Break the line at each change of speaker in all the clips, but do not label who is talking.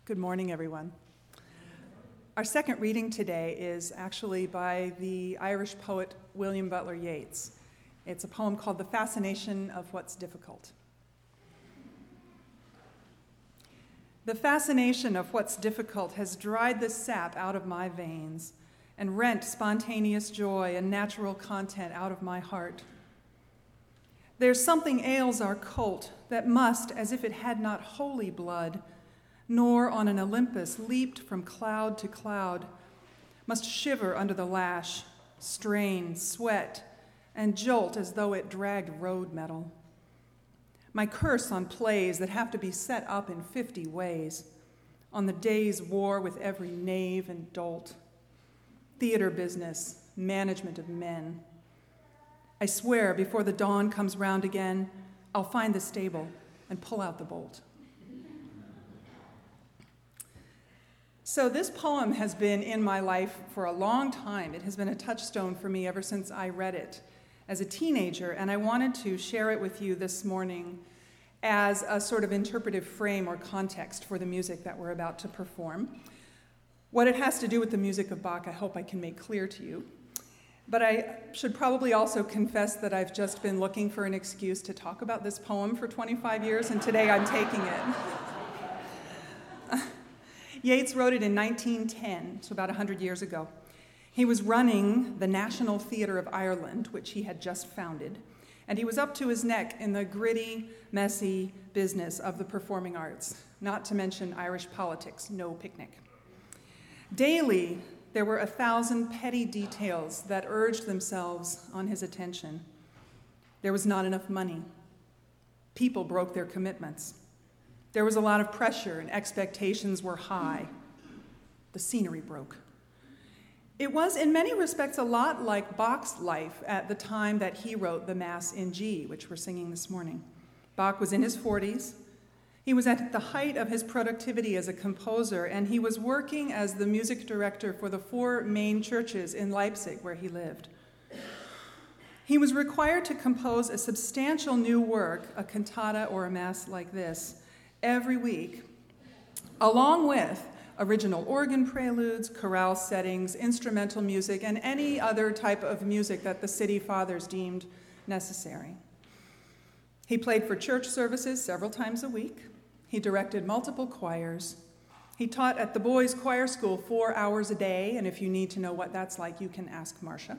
Good morning, everyone. Our second reading today is actually by the Irish poet William Butler Yeats. It's a poem called The Fascination of What's Difficult. The fascination of what's difficult has dried the sap out of my veins and rent spontaneous joy and natural content out of my heart. There's something ails our colt that must, as if it had not holy blood, nor on an Olympus leaped from cloud to cloud, must shiver under the lash, strain, sweat, and jolt as though it dragged road metal. My curse on plays that have to be set up in 50 ways, on the day's war with every knave and dolt, theater business, management of men. I swear before the dawn comes round again, I'll find the stable and pull out the bolt. So this poem has been in my life for a long time. It has been a touchstone for me ever since I read it as a teenager, and I wanted to share it with you this morning as a sort of interpretive frame or context for the music that we're about to perform. What it has to do with the music of Bach, I hope I can make clear to you. But I should probably also confess that I've just been looking for an excuse to talk about this poem for 25 years, and today I'm taking it. Yeats wrote it in 1910, so about 100 years ago. He was running the National Theatre of Ireland, which he had just founded, and he was up to his neck in the gritty, messy business of the performing arts, not to mention Irish politics, no picnic. Daily, there were 1,000 petty details that urged themselves on his attention. There was not enough money. People broke their commitments. There was a lot of pressure and expectations were high. The scenery broke. It was in many respects a lot like Bach's life at the time that he wrote the Mass in G, which we're singing this morning. Bach was in his 40s. He was at the height of his productivity as a composer, and he was working as the music director for the 4 main churches in Leipzig where he lived. He was required to compose a substantial new work, a cantata or a mass like this, every week, along with original organ preludes, chorale settings, instrumental music, and any other type of music that the city fathers deemed necessary. He played for church services several times a week. He directed multiple choirs. He taught at the boys' choir school 4 hours a day, and if you need to know what that's like, you can ask Marcia.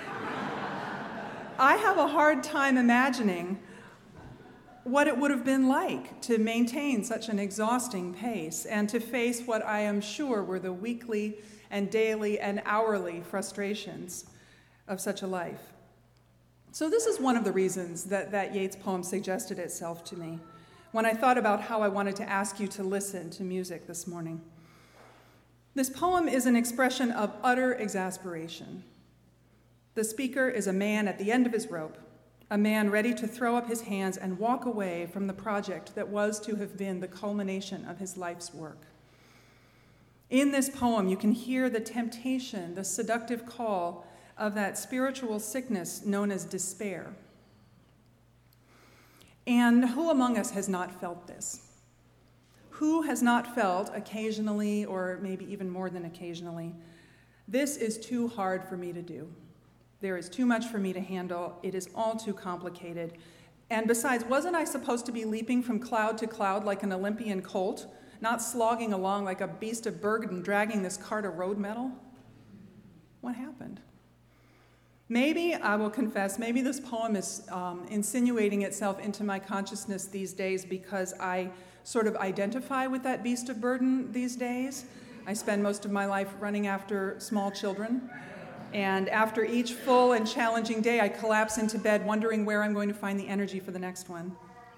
I have a hard time imagining what it would have been like to maintain such an exhausting pace and to face what I am sure were the weekly and daily and hourly frustrations of such a life. So this is one of the reasons that Yeats poem suggested itself to me when I thought about how I wanted to ask you to listen to music this morning. This poem is an expression of utter exasperation. The speaker is a man at the end of his rope, a man ready to throw up his hands and walk away from the project that was to have been the culmination of his life's work. In this poem, you can hear the temptation, the seductive call of that spiritual sickness known as despair. And who among us has not felt this? Who has not felt occasionally, or maybe even more than occasionally, this is too hard for me to do. There is too much for me to handle. It is all too complicated. And besides, wasn't I supposed to be leaping from cloud to cloud like an Olympian colt, not slogging along like a beast of burden dragging this cart of road metal? What happened? Maybe, I will confess, maybe this poem is insinuating itself into my consciousness these days because I sort of identify with that beast of burden these days. I spend most of my life running after small children. And after each full and challenging day, I collapse into bed wondering where I'm going to find the energy for the next one.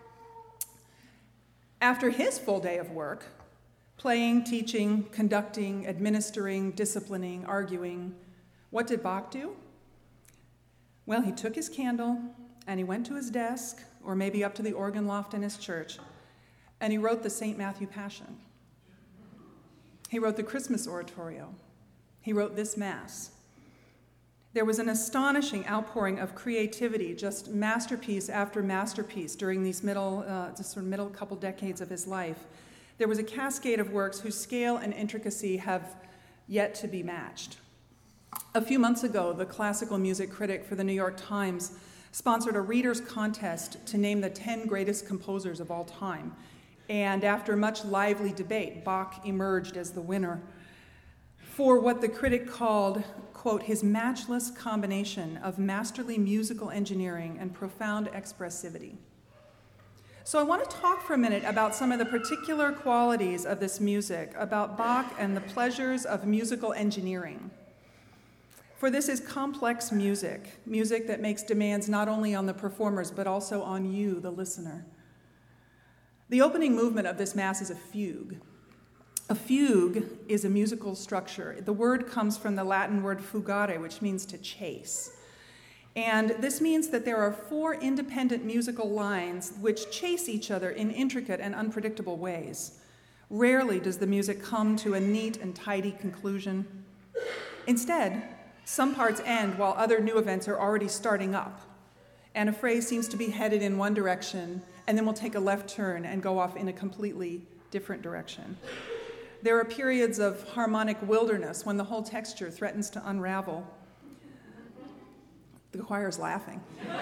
After his full day of work, playing, teaching, conducting, administering, disciplining, arguing, what did Bach do? Well, he took his candle and he went to his desk, or maybe up to the organ loft in his church, and he wrote the St. Matthew Passion. He wrote the Christmas Oratorio. He wrote this Mass. There was an astonishing outpouring of creativity, just masterpiece after masterpiece during these middle couple decades of his life. there was a cascade of works whose scale and intricacy have yet to be matched. A few months ago, the classical music critic for the New York Times sponsored a reader's contest to name the 10 greatest composers of all time. And after much lively debate, Bach emerged as the winner for what the critic called, quote, his matchless combination of masterly musical engineering and profound expressivity. So I want to talk for a minute about some of the particular qualities of this music, about Bach and the pleasures of musical engineering. For this is complex music, music that makes demands not only on the performers, but also on you, the listener. The opening movement of this Mass is a fugue. A fugue is a musical structure. The word comes from the Latin word fugare, which means to chase. And this means that there are 4 independent musical lines which chase each other in intricate and unpredictable ways. Rarely does the music come to a neat and tidy conclusion. Instead, some parts end while other new events are already starting up, and a phrase seems to be headed in one direction and then will take a left turn and go off in a completely different direction. There are periods of harmonic wilderness when the whole texture threatens to unravel. The choir's laughing.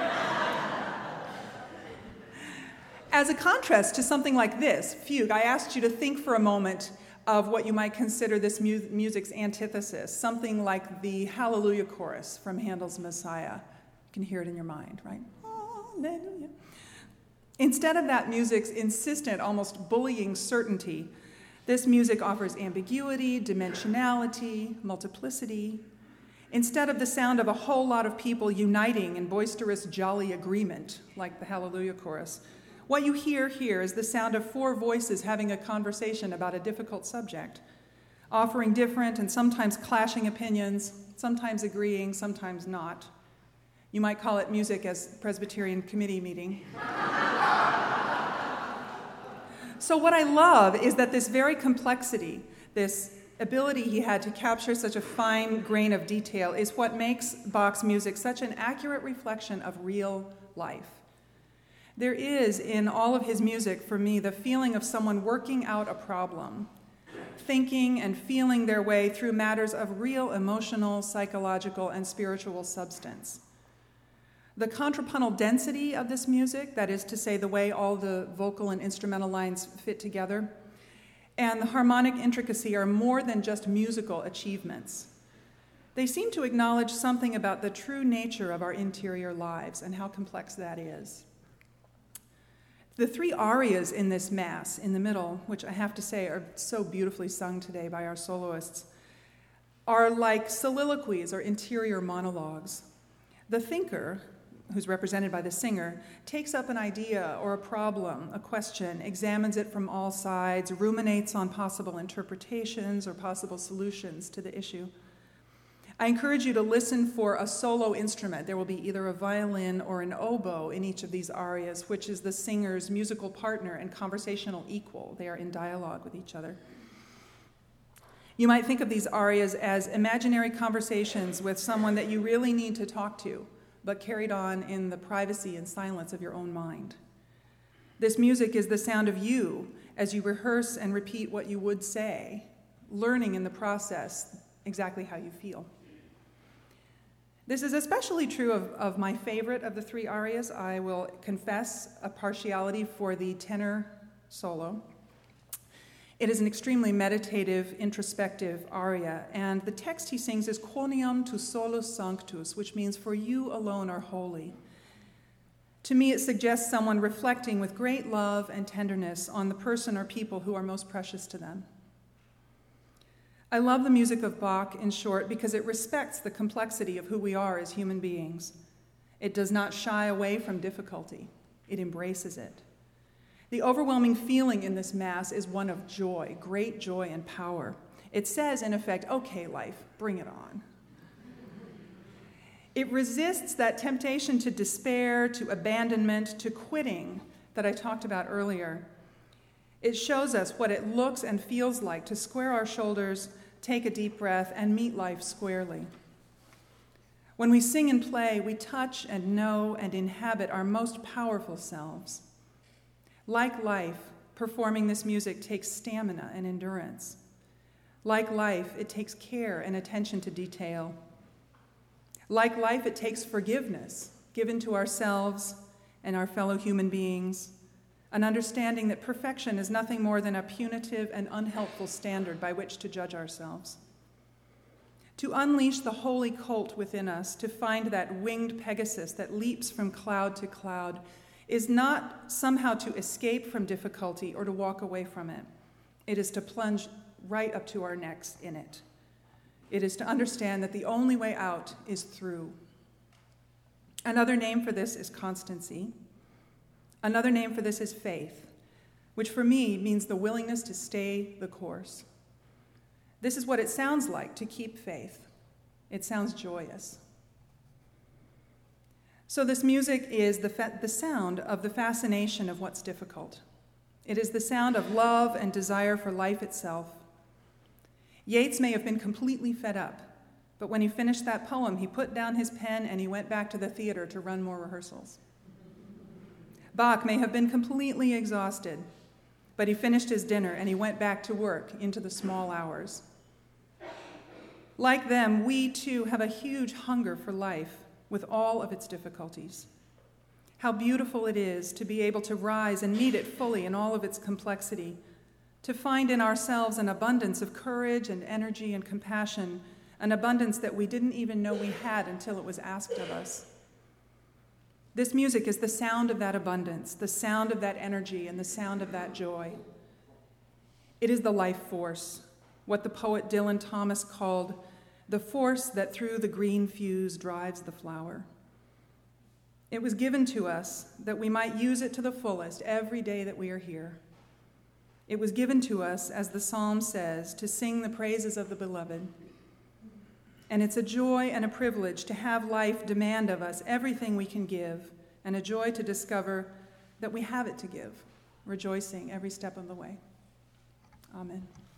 As a contrast to something like this, fugue, I asked you to think for a moment of what you might consider this music's antithesis, something like the Hallelujah chorus from Handel's Messiah. You can hear it in your mind, right? Hallelujah. Instead of that music's insistent, almost bullying certainty, this music offers ambiguity, dimensionality, multiplicity. Instead of the sound of a whole lot of people uniting in boisterous, jolly agreement, like the Hallelujah chorus, what you hear here is the sound of 4 voices having a conversation about a difficult subject, offering different and sometimes clashing opinions, sometimes agreeing, sometimes not. You might call it music as Presbyterian committee meeting. So what I love is that this very complexity, this ability he had to capture such a fine grain of detail, is what makes Bach's music such an accurate reflection of real life. There is, in all of his music, for me, the feeling of someone working out a problem, thinking and feeling their way through matters of real emotional, psychological, and spiritual substance. The contrapuntal density of this music, that is to say, the way all the vocal and instrumental lines fit together, and the harmonic intricacy are more than just musical achievements. They seem to acknowledge something about the true nature of our interior lives and how complex that is. The 3 arias in this Mass, in the middle, which I have to say are so beautifully sung today by our soloists, are like soliloquies or interior monologues. The thinker, who's represented by the singer, takes up an idea or a problem, a question, examines it from all sides, ruminates on possible interpretations or possible solutions to the issue. I encourage you to listen for a solo instrument. There will be either a violin or an oboe in each of these arias, which is the singer's musical partner and conversational equal. They are in dialogue with each other. You might think of these arias as imaginary conversations with someone that you really need to talk to, but carried on in the privacy and silence of your own mind. This music is the sound of you as you rehearse and repeat what you would say, learning in the process exactly how you feel. This is especially true of my favorite of the 3 arias. I will confess a partiality for the tenor solo. It is an extremely meditative, introspective aria, and the text he sings is Quoniam tu solus sanctus, which means for you alone are holy. To me, it suggests someone reflecting with great love and tenderness on the person or people who are most precious to them. I love the music of Bach, in short, because it respects the complexity of who we are as human beings. It does not shy away from difficulty. It embraces it. The overwhelming feeling in this Mass is one of joy, great joy and power. It says, in effect, okay, life, bring it on. It resists that temptation to despair, to abandonment, to quitting that I talked about earlier. It shows us what it looks and feels like to square our shoulders, take a deep breath, and meet life squarely. When we sing and play, we touch and know and inhabit our most powerful selves. Like life, performing this music takes stamina and endurance. Like life, it takes care and attention to detail. Like life, it takes forgiveness given to ourselves and our fellow human beings, an understanding that perfection is nothing more than a punitive and unhelpful standard by which to judge ourselves. To unleash the holy colt within us, to find that winged Pegasus that leaps from cloud to cloud, is not somehow to escape from difficulty or to walk away from it. It is to plunge right up to our necks in it. It is to understand that the only way out is through. Another name for this is constancy. Another name for this is faith, which for me means the willingness to stay the course. This is what it sounds like to keep faith. It sounds joyous. So this music is the sound of the fascination of what's difficult. It is the sound of love and desire for life itself. Yeats may have been completely fed up, but when he finished that poem, he put down his pen and he went back to the theater to run more rehearsals. Bach may have been completely exhausted, but he finished his dinner and he went back to work into the small hours. Like them, we too have a huge hunger for life with all of its difficulties. How beautiful it is to be able to rise and meet it fully in all of its complexity, to find in ourselves an abundance of courage and energy and compassion, an abundance that we didn't even know we had until it was asked of us. This music is the sound of that abundance, the sound of that energy, and the sound of that joy. It is the life force, what the poet Dylan Thomas called the force that through the green fuse drives the flower. It was given to us that we might use it to the fullest every day that we are here. It was given to us, as the psalm says, to sing the praises of the beloved. And it's a joy and a privilege to have life demand of us everything we can give, and a joy to discover that we have it to give, rejoicing every step of the way. Amen.